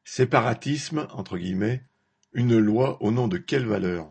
Séparatisme, entre guillemets, une loi au nom de quelle valeur?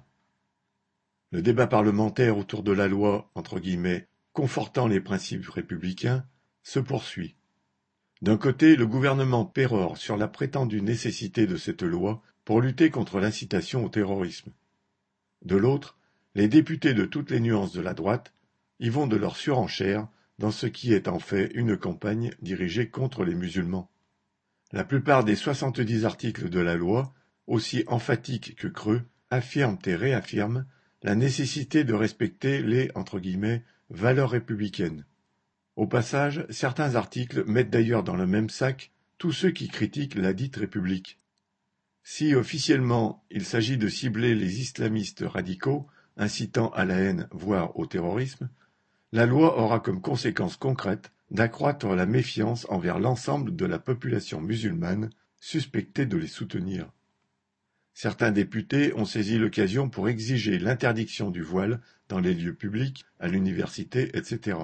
Le débat parlementaire autour de la loi, entre guillemets, confortant les principes républicains, se poursuit. D'un côté, le gouvernement pérore sur la prétendue nécessité de cette loi pour lutter contre l'incitation au terrorisme. De l'autre, les députés de toutes les nuances de la droite y vont de leur surenchère dans ce qui est en fait une campagne dirigée contre les musulmans. La plupart des 70 articles de la loi, aussi emphatiques que creux, affirment et réaffirment la nécessité de respecter les « valeurs républicaines ». Au passage, certains articles mettent d'ailleurs dans le même sac tous ceux qui critiquent ladite République. Si officiellement il s'agit de cibler les islamistes radicaux, incitant à la haine, voire au terrorisme, la loi aura comme conséquence concrète d'accroître la méfiance envers l'ensemble de la population musulmane suspectée de les soutenir. Certains députés ont saisi l'occasion pour exiger l'interdiction du voile dans les lieux publics, à l'université, etc.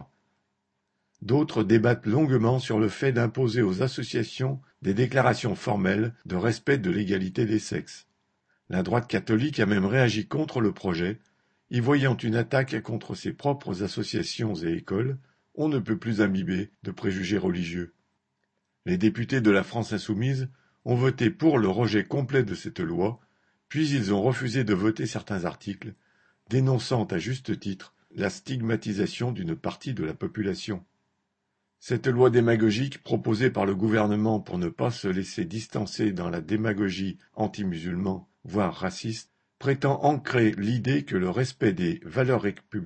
D'autres débattent longuement sur le fait d'imposer aux associations des déclarations formelles de respect de l'égalité des sexes. La droite catholique a même réagi contre le projet, y voyant une attaque contre ses propres associations et écoles, on ne peut plus imbibés de préjugés religieux. Les députés de la France insoumise ont voté pour le rejet complet de cette loi, puis ils ont refusé de voter certains articles, dénonçant à juste titre la stigmatisation d'une partie de la population. Cette loi démagogique proposée par le gouvernement pour ne pas se laisser distancer dans la démagogie anti-musulman, voire raciste, prétend ancrer l'idée que le respect des « valeurs républicaines »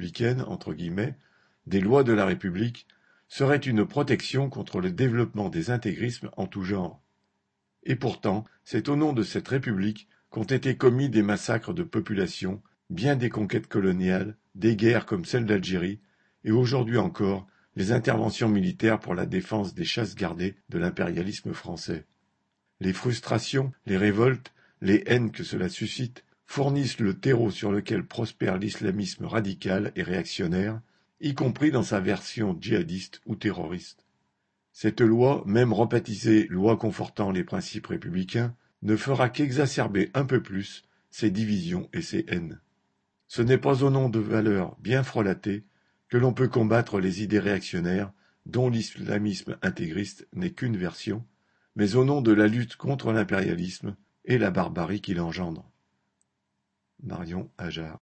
des lois de la République serait une protection contre le développement des intégrismes en tout genre. Et pourtant, c'est au nom de cette République qu'ont été commis des massacres de population, bien des conquêtes coloniales, des guerres comme celle d'Algérie, et aujourd'hui encore, les interventions militaires pour la défense des chasses gardées de l'impérialisme français. Les frustrations, les révoltes, les haines que cela suscite fournissent le terreau sur lequel prospère l'islamisme radical et réactionnaire, y compris dans sa version djihadiste ou terroriste. Cette loi, même rebaptisée loi confortant les principes républicains, ne fera qu'exacerber un peu plus ces divisions et ces haines. Ce n'est pas au nom de valeurs bien frelatées que l'on peut combattre les idées réactionnaires dont l'islamisme intégriste n'est qu'une version, mais au nom de la lutte contre l'impérialisme et la barbarie qu'il engendre. Marion Ajard.